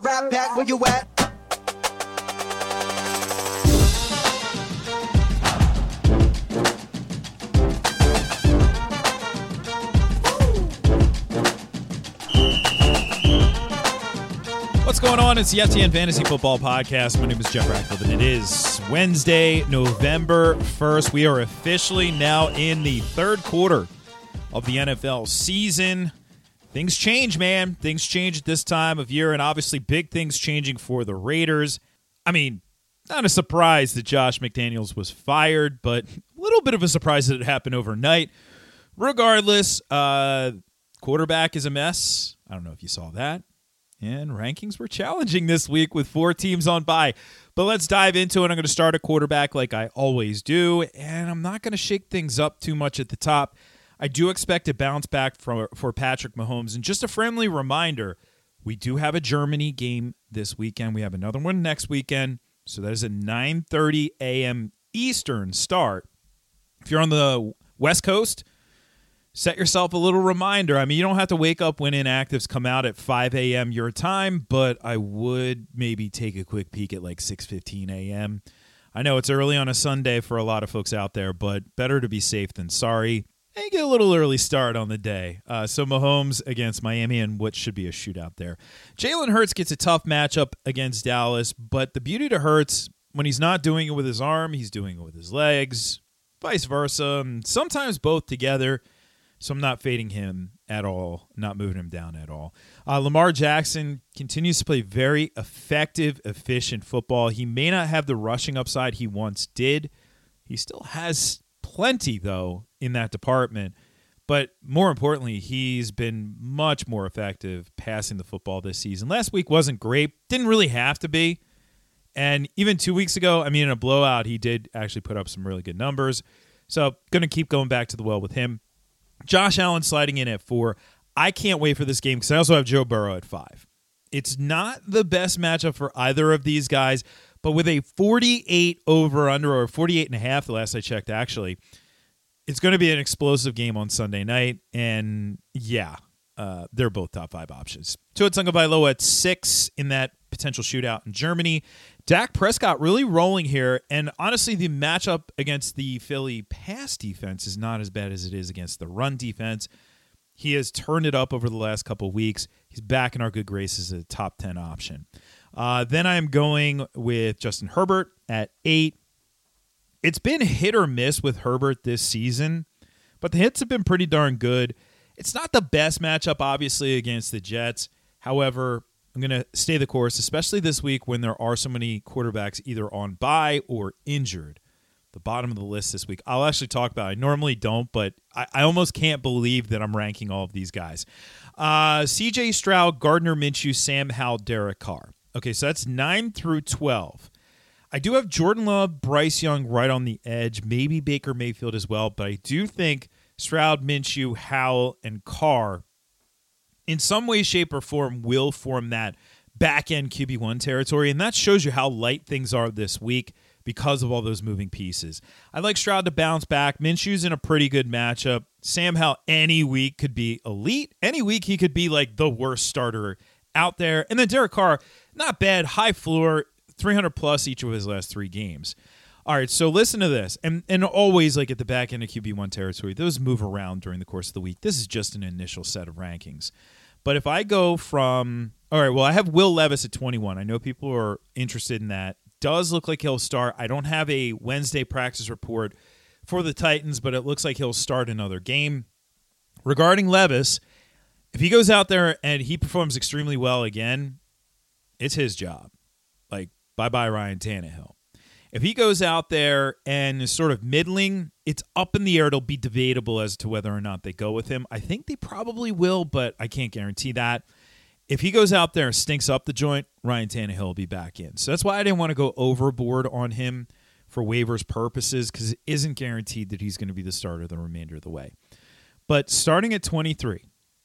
Right back where you at. What's going on? It's the FTN Fantasy Football Podcast. My name is Jeff Ratcliffe, and it is Wednesday, November 1st. We are officially now in the third quarter of the NFL season. Things change, man. Things change at this time of year, and obviously big things changing for the Raiders. I mean, not a surprise that Josh McDaniels was fired, but a little bit of a surprise that it happened overnight. Regardless, quarterback is a mess. I don't know if you saw that. And rankings were challenging this week with 4 teams on bye. But let's dive into it. I'm going to start a quarterback like I always do, and I'm not going to shake things up too much at the top. I do expect a bounce back for Patrick Mahomes. And just a friendly reminder, we do have a Germany game this weekend. We have another one next weekend. So that is a 9:30 a.m. Eastern start. If you're on the West Coast, set yourself a little reminder. I mean, you don't have to wake up when inactives come out at 5 a.m. your time, but I would maybe take a quick peek at like 6:15 a.m. I know it's early on a Sunday for a lot of folks out there, but better to be safe than sorry. And get a little early start on the day. So Mahomes against Miami and what should be a shootout there. Jalen Hurts gets a tough matchup against Dallas, but the beauty to Hurts, when he's not doing it with his arm, he's doing it with his legs, vice versa, and sometimes both together. So I'm not fading him at all, not moving him down at all. Lamar Jackson continues to play very effective, efficient football. He may not have the rushing upside he once did. He still has plenty, though, in that department. But more importantly, he's been much more effective passing the football this season. Last week wasn't great. Didn't really have to be. And even 2 weeks ago, I mean, in a blowout, he did actually put up some really good numbers. So going to keep going back to the well with him. Josh Allen sliding in at 4. I can't wait for this game because I also have Joe Burrow at 5. It's not the best matchup for either of these guys, but with a 48 over-under or 48.5 the last I checked, actually, it's going to be an explosive game on Sunday night. And, yeah, they're both top 5 options. Tua Tagovailoa at 6 in that potential shootout in Germany. Dak Prescott really rolling here, and honestly, the matchup against the Philly pass defense is not as bad as it is against the run defense. He has turned it up over the last couple of weeks. He's back in our good graces as a top 10 option. Then I'm going with Justin Herbert at 8. It's been hit or miss with Herbert this season, but the hits have been pretty darn good. It's not the best matchup, obviously, against the Jets. However, I'm going to stay the course, especially this week when there are so many quarterbacks either on bye or injured. The bottom of the list this week, I'll actually talk about it. I normally don't, but I almost can't believe that I'm ranking all of these guys. C.J. Stroud, Gardner Minshew, Sam Howell, Derek Carr. Okay, so that's 9 through 12. I do have Jordan Love, Bryce Young right on the edge, maybe Baker Mayfield as well, but I do think Stroud, Minshew, Howell, and Carr in some way, shape, or form will form that back-end QB1 territory, and that shows you how light things are this week because of all those moving pieces. I'd like Stroud to bounce back. Minshew's in a pretty good matchup. Sam Howell any week could be elite. Any week he could be like the worst starter out there. And then Derek Carr, not bad, high floor, 300-plus each of his last 3 games. All right, so listen to this. And always, like at the back end of QB1 territory, those move around during the course of the week. This is just an initial set of rankings. But if I go from, all right, well, I have Will Levis at 21. I know people are interested in that. Does look like he'll start. I don't have a Wednesday practice report for the Titans, but it looks like he'll start another game. Regarding Levis, if he goes out there and he performs extremely well again, it's his job. Like, bye-bye Ryan Tannehill. If he goes out there and is sort of middling, it's up in the air. It'll be debatable as to whether or not they go with him. I think they probably will, but I can't guarantee that. If he goes out there and stinks up the joint, Ryan Tannehill will be back in. So that's why I didn't want to go overboard on him for waivers purposes, because it isn't guaranteed that he's going to be the starter the remainder of the way. But starting at 23,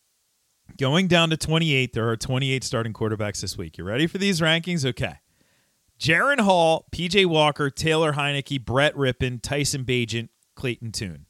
going down to 28, there are 28 starting quarterbacks this week. You ready for these rankings? Okay. Jaren Hall, P.J. Walker, Taylor Heineke, Brett Rippon, Tyson Bagent, Clayton Tune.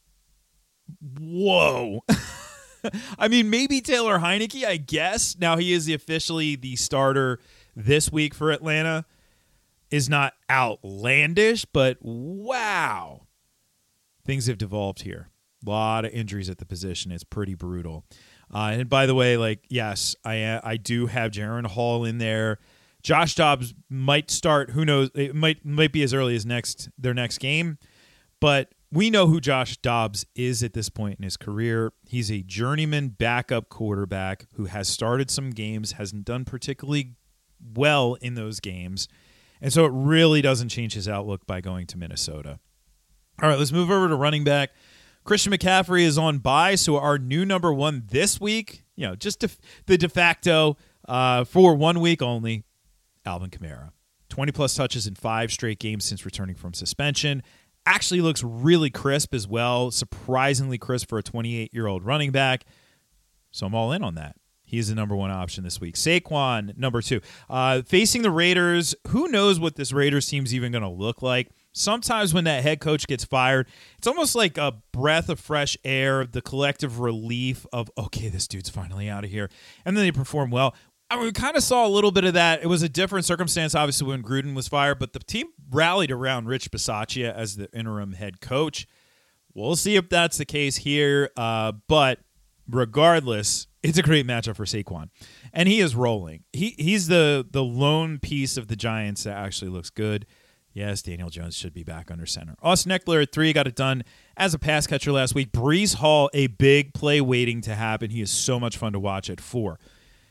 Whoa. I mean, maybe Taylor Heineke, I guess. Now he is officially the starter this week for Atlanta is not outlandish, but wow. Things have devolved here. A lot of injuries at the position. It's pretty brutal. And by the way, yes, I do have Jaren Hall in there. Josh Dobbs might start. Who knows? It might be as early as their next game. But we know who Josh Dobbs is at this point in his career. He's a journeyman backup quarterback who has started some games, hasn't done particularly well in those games. And so it really doesn't change his outlook by going to Minnesota. All right, let's move over to running back. Christian McCaffrey is on bye, so our new number one this week, just the de facto for 1 week only, Alvin Kamara. 20-plus touches in 5 straight games since returning from suspension. Actually looks really crisp as well, surprisingly crisp for a 28-year-old running back. So I'm all in on that. He's the number one option this week. Saquon, number 2. Facing the Raiders, who knows what this Raiders team's even going to look like. Sometimes when that head coach gets fired, it's almost like a breath of fresh air, the collective relief of, okay, this dude's finally out of here. And then they perform well. We kind of saw a little bit of that. It was a different circumstance, obviously, when Gruden was fired, but the team rallied around Rich Bisaccia as the interim head coach. We'll see if that's the case here, but regardless, it's a great matchup for Saquon. And he is rolling. He's the lone piece of the Giants that actually looks good. Yes, Daniel Jones should be back under center. Austin Eckler at 3 got it done as a pass catcher last week. Breece Hall, a big play waiting to happen. He is so much fun to watch at 4.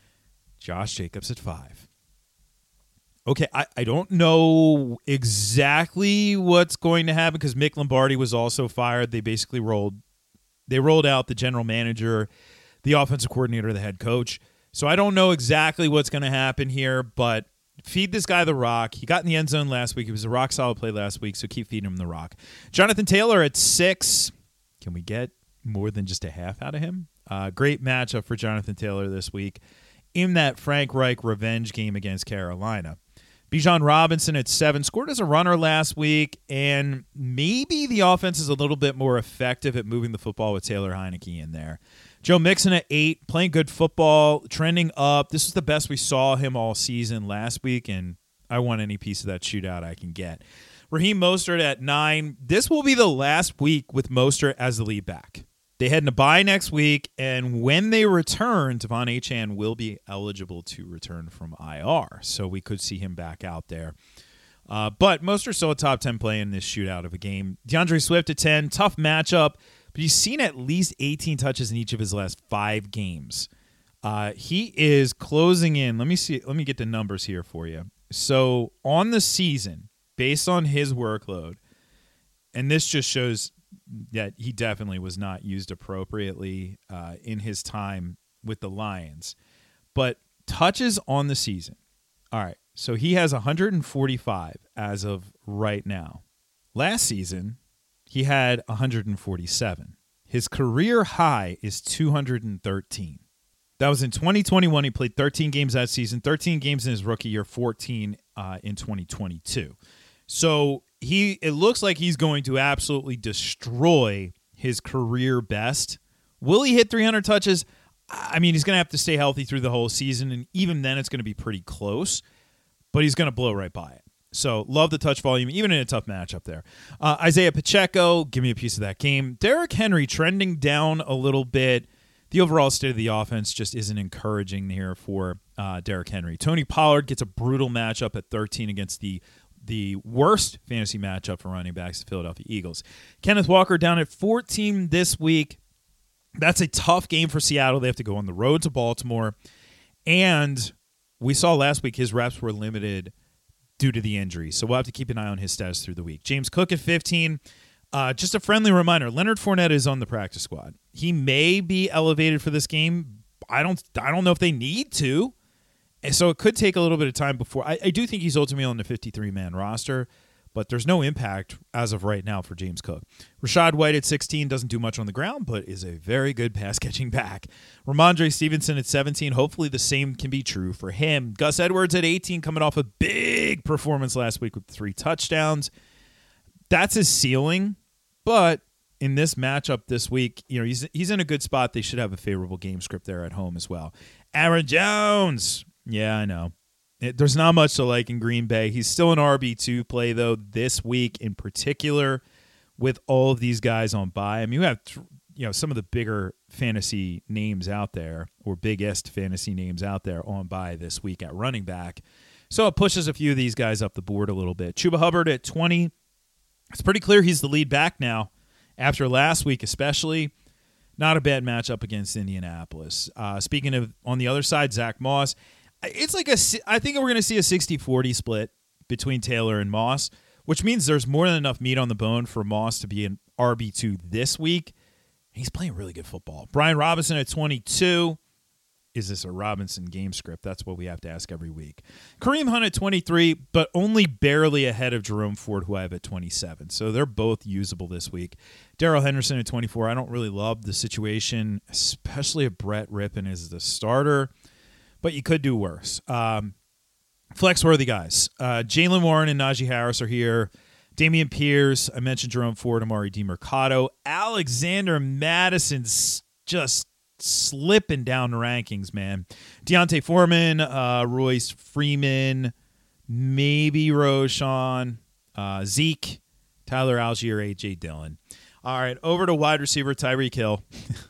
Josh Jacobs at 5. Okay, I don't know exactly what's going to happen because Mick Lombardi was also fired. They basically rolled out the general manager, the offensive coordinator, the head coach. So I don't know exactly what's going to happen here, but feed this guy the rock. He got in the end zone last week. It was a rock-solid play last week, so keep feeding him the rock. Jonathan Taylor at 6. Can we get more than just a half out of him? Great matchup for Jonathan Taylor this week in that Frank Reich revenge game against Carolina. Bijan Robinson at 7. Scored as a runner last week, and maybe the offense is a little bit more effective at moving the football with Taylor Heineke in there. Joe Mixon at 8, playing good football, trending up. This was the best we saw him all season last week, and I want any piece of that shootout I can get. Raheem Mostert at 9. This will be the last week with Mostert as the lead back. They head into bye next week, and when they return, Devon Achane will be eligible to return from IR, so we could see him back out there. But Mostert's still a top 10 play in this shootout of a game. DeAndre Swift at 10, tough matchup. But he's seen at least 18 touches in each of his last 5 games. He is closing in. Let me get the numbers here for you. So on the season, based on his workload, and this just shows that he definitely was not used appropriately in his time with the Lions. But touches on the season. All right, so he has 145 as of right now. Last season, he had 147. His career high is 213. That was in 2021. He played 13 games that season, 13 games in his rookie year, 14 in 2022. So it looks like he's going to absolutely destroy his career best. Will he hit 300 touches? I mean, he's going to have to stay healthy through the whole season, and even then it's going to be pretty close, but he's going to blow right by it. So love the touch volume, even in a tough matchup there. Isaiah Pacheco, give me a piece of that game. Derrick Henry trending down a little bit. The overall state of the offense just isn't encouraging here for Derrick Henry. Tony Pollard gets a brutal matchup at 13 against the worst fantasy matchup for running backs, the Philadelphia Eagles. Kenneth Walker down at 14 this week. That's a tough game for Seattle. They have to go on the road to Baltimore. And we saw last week his reps were limited due to the injury. So we'll have to keep an eye on his status through the week. James Cook at 15. Just a friendly reminder, Leonard Fournette is on the practice squad. He may be elevated for this game. I don't know if they need to. And so it could take a little bit of time before. I do think he's ultimately on the 53-man roster, but there's no impact as of right now for James Cook. Rachaad White at 16 doesn't do much on the ground, but is a very good pass-catching back. Ramondre Stevenson at 17, hopefully the same can be true for him. Gus Edwards at 18, coming off a big performance last week with 3 touchdowns. That's his ceiling, but in this matchup this week, he's in a good spot. They should have a favorable game script there at home as well. Aaron Jones. Yeah, I know. There's not much to like in Green Bay. He's still an RB2 play, though, this week in particular with all of these guys on bye. I mean, we have some of the bigger fantasy names out there, or biggest fantasy names out there on bye this week at running back. So it pushes a few of these guys up the board a little bit. Chuba Hubbard at 20. It's pretty clear he's the lead back now after last week especially. Not a bad matchup against Indianapolis. Speaking of, on the other side, Zach Moss. It's like I think we're going to see a 60-40 split between Taylor and Moss, which means there's more than enough meat on the bone for Moss to be an RB2 this week. He's playing really good football. Brian Robinson at 22. Is this a Robinson game script? That's what we have to ask every week. Kareem Hunt at 23, but only barely ahead of Jerome Ford, who I have at 27. So they're both usable this week. Darrell Henderson at 24. I don't really love the situation, especially if Brett Rippon is the starter, but you could do worse. Flex-worthy guys. Jaylen Warren and Najee Harris are here. Dameon Pierce. I mentioned Jerome Ford, Amari DiMercato. Alexander Madison's just slipping down the rankings, man. Deontay Foreman, Royce Freeman, maybe Roshan, Zeke, Tyler Algier, A.J. Dillon. All right, over to wide receiver Tyreek Hill.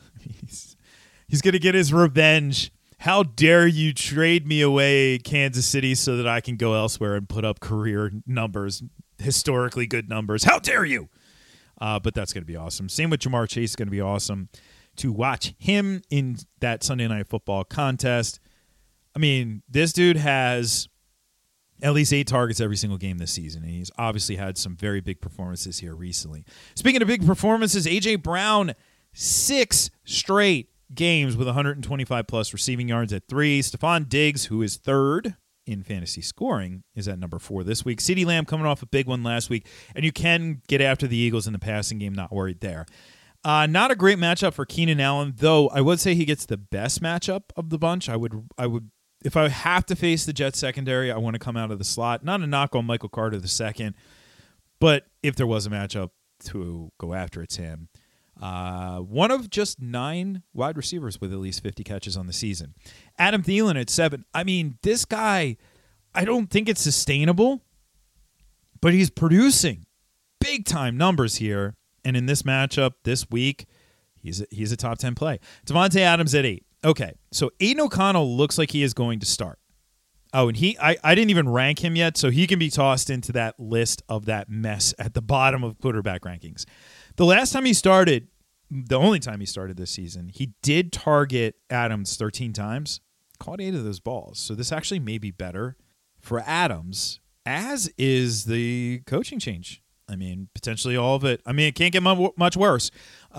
He's going to get his revenge. How dare you trade me away, Kansas City, so that I can go elsewhere and put up career numbers, historically good numbers. How dare you? But that's going to be awesome. Same with Jamar Chase. Going to be awesome to watch him in that Sunday Night Football contest. I mean, this dude has at least 8 targets every single game this season, and he's obviously had some very big performances here recently. Speaking of big performances, A.J. Brown, 6 straight games with 125-plus receiving yards at 3. Stephon Diggs, who is 3rd in fantasy scoring, is at number 4 this week. CeeDee Lamb coming off a big one last week, and you can get after the Eagles in the passing game, not worried there. Not a great matchup for Keenan Allen, though I would say he gets the best matchup of the bunch. I would, if I have to face the Jets secondary, I want to come out of the slot. Not a knock on Michael Carter II, but if there was a matchup to go after, it's him. One of just 9 wide receivers with at least 50 catches on the season. Adam Thielen at 7. I mean, this guy, I don't think it's sustainable, but he's producing big-time numbers here. And in this matchup this week, he's a top 10 play. Devontae Adams at 8. Okay, so Aiden O'Connell looks like he is going to start. Oh, and I didn't even rank him yet, so he can be tossed into that list of that mess at the bottom of quarterback rankings. The last time he started, the only time he started this season, he did target Adams 13 times, caught 8 of those balls. So this actually may be better for Adams, as is the coaching change. I mean, potentially all of it. I mean, it can't get much worse.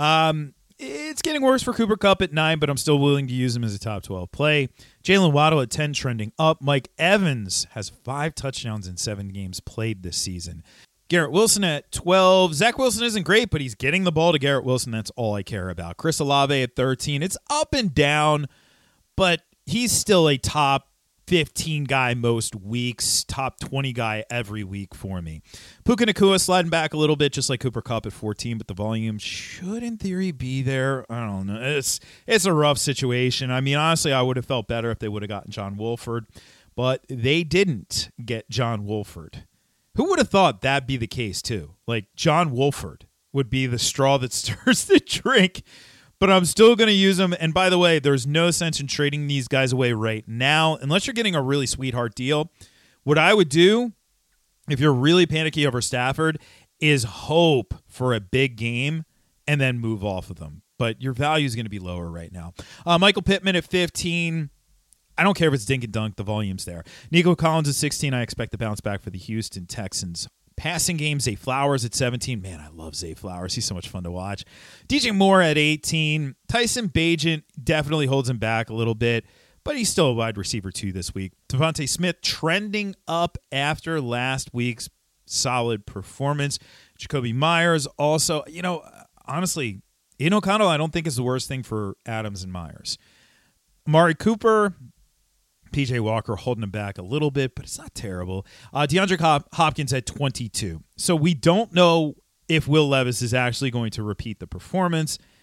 It's getting worse for Cooper Kupp at 9, but I'm still willing to use him as a top 12 play. Jalen Waddle at 10, trending up. Mike Evans has 5 touchdowns in 7 games played this season. Garrett Wilson at 12. Zach Wilson isn't great, but he's getting the ball to Garrett Wilson. That's all I care about. Chris Olave at 13. It's up and down, but he's still a top 15 guy most weeks, top 20 guy every week for me. Puka Nacua sliding back a little bit, just like Cooper Kupp at 14, but the volume should, in theory, be there. I don't know. It's a rough situation. I mean, honestly, I would have felt better if they would have gotten John Wolford, but they didn't get John Wolford. Who would have thought that'd be the case, too? Like, John Wolford would be the straw that stirs the drink, but I'm still going to use them. And by the way, there's no sense in trading these guys away right now, unless you're getting a really sweetheart deal. What I would do, if you're really panicky over Stafford, is hope for a big game and then move off of them. But your value is going to be lower right now. Michael Pittman at 15. I don't care if it's dink and dunk. The volume's there. Nico Collins at 16. I expect to bounce back for the Houston Texans. Passing game, Zay Flowers at 17. Man, I love Zay Flowers. He's so much fun to watch. DJ Moore at 18. Tyson Bagent definitely holds him back a little bit, but he's still a wide receiver 2 this week. Devontae Smith trending up after last week's solid performance. Jacoby Myers also, honestly, Aiden O'Connell I don't think is the worst thing for Adams and Myers. Amari Cooper, P.J. Walker holding him back a little bit, but it's not terrible. DeAndre Hopkins at 22. So we don't know if Will Levis is actually going to repeat the performance.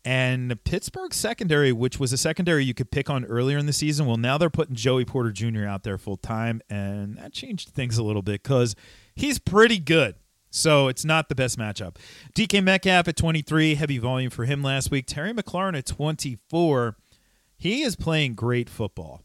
And Pittsburgh secondary, which was a secondary you could pick on earlier in the season, well, now they're putting Joey Porter Jr. out there full time, and that changed things a little bit because he's pretty good. So it's not the best matchup. DK Metcalf at 23, heavy volume for him last week. Terry McLaurin at 24. He is playing great football,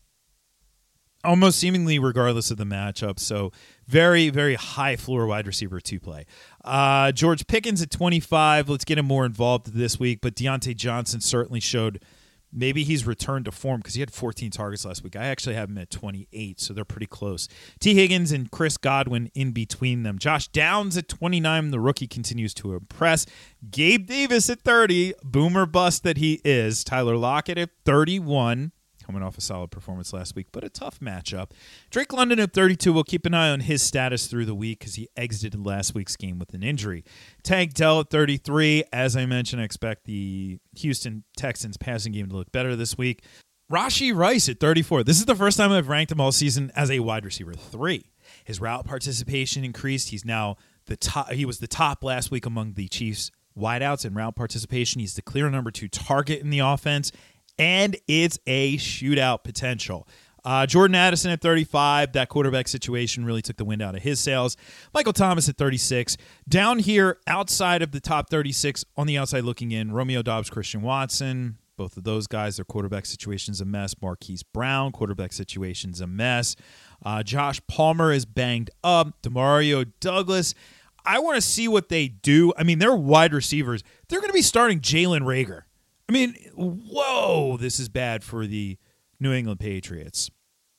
almost seemingly regardless of the matchup. So very, very high floor wide receiver to play. George Pickens at 25. Let's get him more involved this week. But Deontay Johnson certainly showed maybe he's returned to form because he had 14 targets last week. I actually have him at 28, so they're pretty close. T. Higgins and Chris Godwin in between them. Josh Downs at 29. The rookie continues to impress. Gabe Davis at 30. Boomer bust that he is. Tyler Lockett at 31. Coming off a solid performance last week, but a tough matchup. Drake London at 32. We'll keep an eye on his status through the week because he exited last week's game with an injury. Tank Dell at 33. As I mentioned, I expect the Houston Texans passing game to look better this week. Rashee Rice at 34. This is the first time I've ranked him all season as a wide receiver 3. His route participation increased. He's now the top. He was the top last week among the Chiefs wideouts in route participation. He's the clear number 2 target in the offense. And it's a shootout potential. Jordan Addison at 35. That quarterback situation really took the wind out of his sails. Michael Thomas at 36. Down here, outside of the top 36, on the outside looking in, Romeo Doubs, Christian Watson. Both of those guys, their quarterback situation's a mess. Marquise Brown, quarterback situation's a mess. Josh Palmer is banged up. Demario Douglas. I want to see what they do. I mean, they're wide receivers. They're going to be starting Jalen Reagor. I mean, whoa, this is bad for the New England Patriots.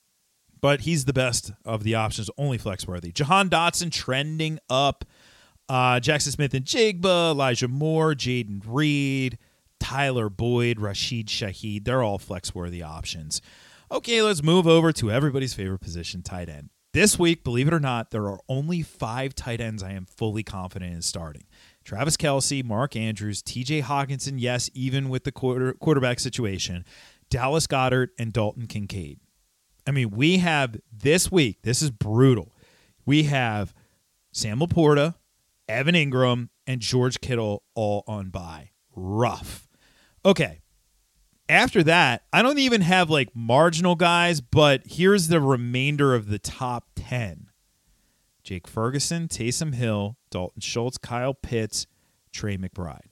But he's the best of the options, only flex-worthy. Jahan Dotson trending up. Jackson Smith and Jigba, Elijah Moore, Jaden Reed, Tyler Boyd, Rashid Shaheed. They're all flex-worthy options. Okay, let's move over to everybody's favorite position, tight end. This week, believe it or not, there are only 5 tight ends I am fully confident in starting. Travis Kelce, Mark Andrews, TJ Hawkinson, yes, even with the quarterback situation, Dallas Goedert, and Dalton Kincaid. I mean, we have this week, this is brutal. We have Sam Laporta, Evan Ingram, and George Kittle all on bye. Rough. Okay. After that, I don't even have like marginal guys, but here's the remainder of the top 10. Jake Ferguson, Taysom Hill, Dalton Schultz, Kyle Pitts, Trey McBride.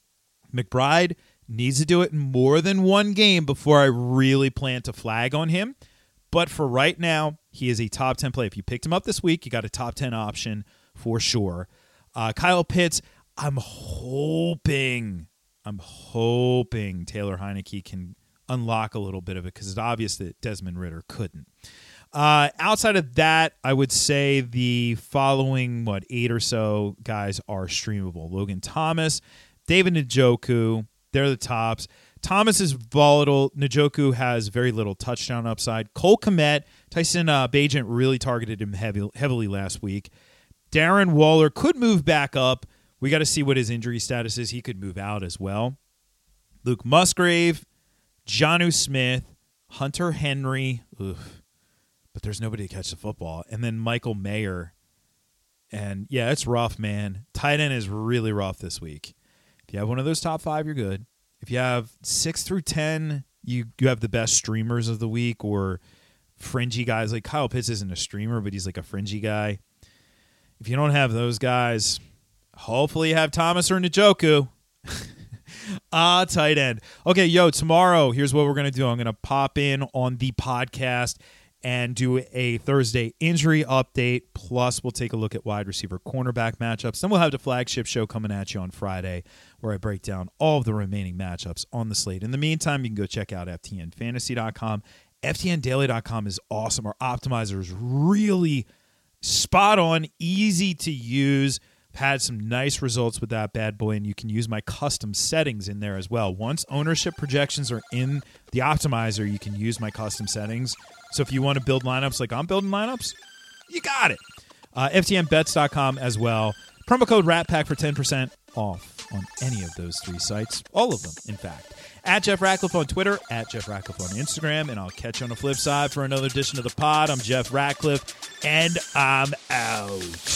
McBride needs to do it in more than one game before I really plant a flag on him. But for right now, he is a top 10 play. If you picked him up this week, you got a top 10 option for sure. Kyle Pitts, I'm hoping Taylor Heineke can unlock a little bit of it because it's obvious that Desmond Ridder couldn't. Outside of that, I would say the following, 8 or so guys are streamable. Logan Thomas, David Njoku, they're the tops. Thomas is volatile. Njoku has very little touchdown upside. Cole Kmet, Tyson Bagent really targeted him heavily last week. Darren Waller could move back up. We got to see what his injury status is. He could move out as well. Luke Musgrave, Jonnu Smith, Hunter Henry, but there's nobody to catch the football. And then Michael Mayer. And, yeah, it's rough, man. Tight end is really rough this week. If you have one of those top 5, you're good. If you have 6 through 10, you have the best streamers of the week or fringy guys. Like Kyle Pitts isn't a streamer, but he's like a fringy guy. If you don't have those guys, hopefully you have Thomas or Njoku. Tight end. Okay, tomorrow, here's what we're going to do. I'm going to pop in on the podcast and do a Thursday injury update. Plus, we'll take a look at wide receiver cornerback matchups. Then we'll have the flagship show coming at you on Friday where I break down all of the remaining matchups on the slate. In the meantime, you can go check out FTNFantasy.com. FTNDaily.com is awesome. Our optimizer is really spot on, easy to use. I've had some nice results with that bad boy, and you can use my custom settings in there as well. Once ownership projections are in the optimizer, you can use my custom settings. So if you want to build lineups like I'm building lineups, you got it. FTNBets.com as well. Promo code RATPACK for 10% off on any of those 3 sites. All of them, in fact. At Jeff Ratcliffe on Twitter, at Jeff Ratcliffe on Instagram, and I'll catch you on the flip side for another edition of the pod. I'm Jeff Ratcliffe, and I'm out.